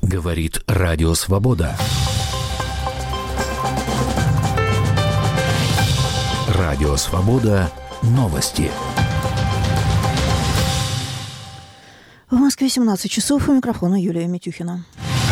Говорит Радио Свобода. Радио Свобода. Новости. В Москве 17 часов. У микрофона Юлия Митюхина.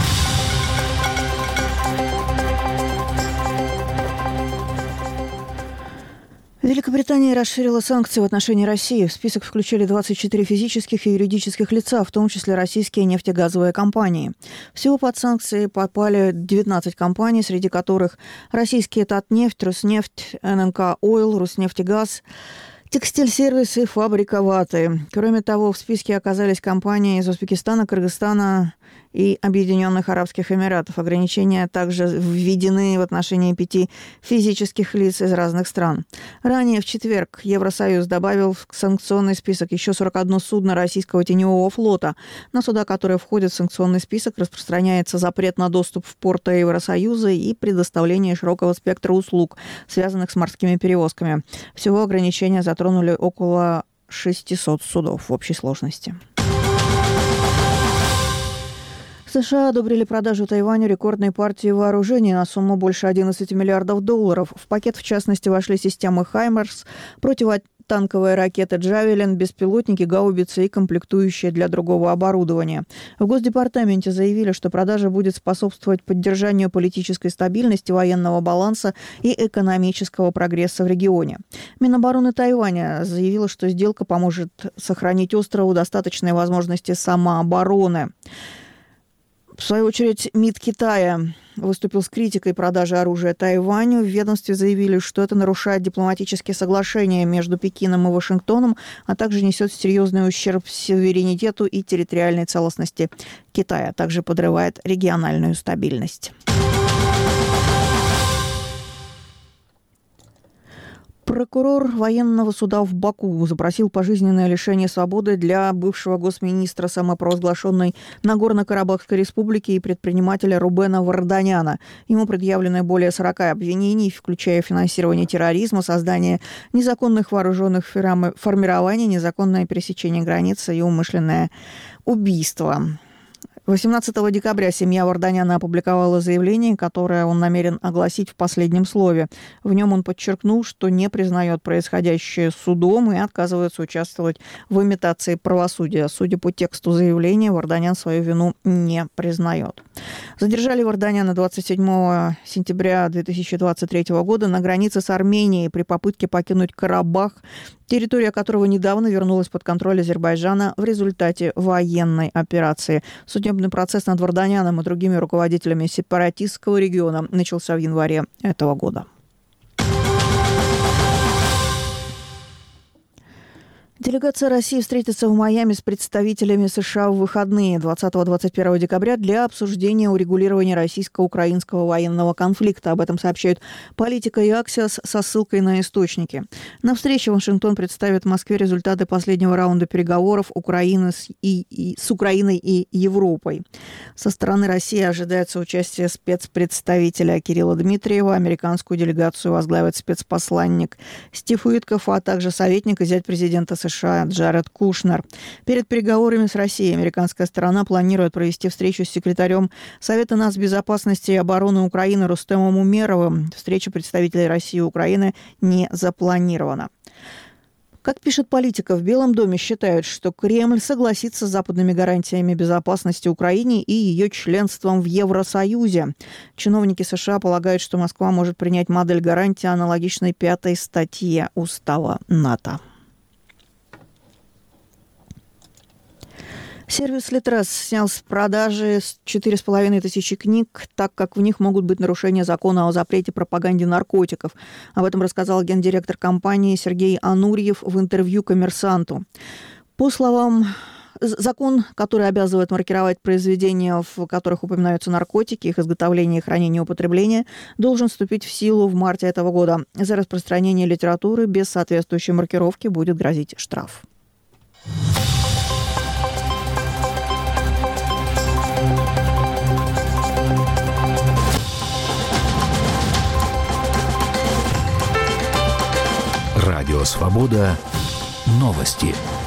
Великобритания расширила санкции в отношении России. В список включили 24 физических и юридических лица, в том числе российские нефтегазовые компании. Всего под санкции попали 19 компаний, среди которых российские Татнефть, Роснефть, ННК Ойл, Роснефтегаз, Текстиль-сервис и фабрика ваты. Кроме того, в списке оказались компании из Узбекистана, Кыргызстана и Объединенных Арабских Эмиратов. Ограничения также введены в отношении 5 физических лиц из разных стран. Ранее в четверг Евросоюз добавил в санкционный список еще 41 судно российского теневого флота. На суда, которые входят в санкционный список, распространяется запрет на доступ в порты Евросоюза и предоставление широкого спектра услуг, связанных с морскими перевозками. Всего ограничения затронули около 600 судов в общей сложности. США одобрили продажу Тайваню рекордной партии вооружений на сумму больше $11 миллиардов. В пакет, в частности, вошли системы «Хаймарс», противотанковые ракеты «Джавелин», беспилотники, гаубицы и комплектующие для другого оборудования. В Госдепартаменте заявили, что продажа будет способствовать поддержанию политической стабильности, военного баланса и экономического прогресса в регионе. Минобороны Тайваня заявила, что сделка поможет сохранить острову достаточные возможности самообороны. В свою очередь, МИД Китая выступил с критикой продажи оружия Тайваню. В ведомстве заявили, что это нарушает дипломатические соглашения между Пекином и Вашингтоном, а также несет серьезный ущерб суверенитету и территориальной целостности Китая, а также подрывает региональную стабильность. Прокурор военного суда в Баку запросил пожизненное лишение свободы для бывшего госминистра самопровозглашенной Нагорно-Карабахской республики и предпринимателя Рубена Варданяна. Ему предъявлены более 40 обвинений, включая финансирование терроризма, создание незаконных вооруженных формирований, незаконное пересечение границы и умышленное убийство. 18 декабря семья Варданяна опубликовала заявление, которое он намерен огласить в последнем слове. В нем он подчеркнул, что не признает происходящее судом и отказывается участвовать в имитации правосудия. Судя по тексту заявления, Варданян свою вину не признает. Задержали Варданяна 27 сентября 2023 года на границе с Арменией при попытке покинуть Карабах, территория которого недавно вернулась под контроль Азербайджана в результате военной операции. Судебный процесс над Варданяном и другими руководителями сепаратистского региона начался в январе этого года. Делегация России встретится в Майами с представителями США в выходные 20-21 декабря для обсуждения урегулирования российско-украинского военного конфликта. Об этом сообщают «Политика» и «Аксиос» со ссылкой на источники. На встрече Вашингтон представит Москве результаты последнего раунда переговоров Украины с Украиной и Европой. Со стороны России ожидается участие спецпредставителя Кирилла Дмитриева. Американскую делегацию возглавит спецпосланник Стив Уитков, а также советник и зять президента США Джаред Кушнер. Перед переговорами с Россией американская сторона планирует провести встречу с секретарем Совета нацбезопасности и обороны Украины Рустемом Умеровым. Встреча представителей России и Украины не запланирована. Как пишет «Политика», в Белом доме считают, что Кремль согласится с западными гарантиями безопасности Украине и ее членством в Евросоюзе. Чиновники США полагают, что Москва может принять модель гарантии, аналогичной 5-й статье Устава НАТО. Сервис Литрес снял с продажи 4500 книг, так как в них могут быть нарушения закона о запрете пропаганде наркотиков. Об этом рассказал гендиректор компании Сергей Анурьев в интервью «Коммерсанту». По словам закон, который обязывает маркировать произведения, в которых упоминаются наркотики, их изготовление, хранение и употребление, должен вступить в силу в марте этого года. За распространение литературы без соответствующей маркировки будет грозить штраф. Радио Свобода. Новости.